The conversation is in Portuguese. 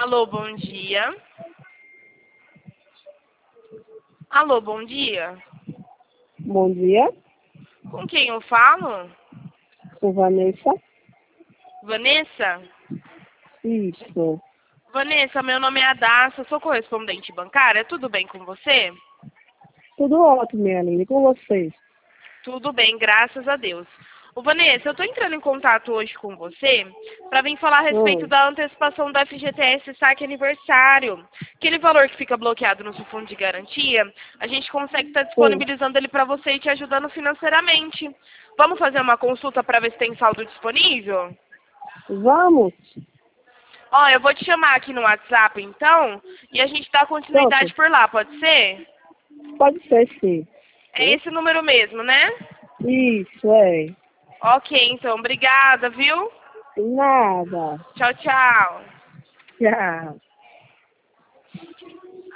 Alô, bom dia. Alô, bom dia. Bom dia, Com quem eu falo? sou Vanessa. Vanessa? Isso, Vanessa, meu nome é Adassa, sou correspondente bancária. Tudo bem com você? tudo ótimo, minha linda. E com vocês? Tudo bem, graças a Deus. Ô, Vanessa, eu estou entrando em contato hoje com você para vir falar a respeito Oi. da antecipação da FGTS Saque Aniversário. Aquele valor que fica bloqueado no seu fundo de garantia, a gente consegue estar Sim. disponibilizando ele para você e te ajudando financeiramente. Vamos fazer uma consulta para ver se tem saldo disponível? Vamos? Ó, eu vou te chamar aqui no WhatsApp, então, e a gente dá Pronto. continuidade por lá, pode ser? Pode ser, sim. É esse número mesmo, né? Isso, é. Ok, então, obrigada, viu? Nada. Tchau, tchau. Tchau.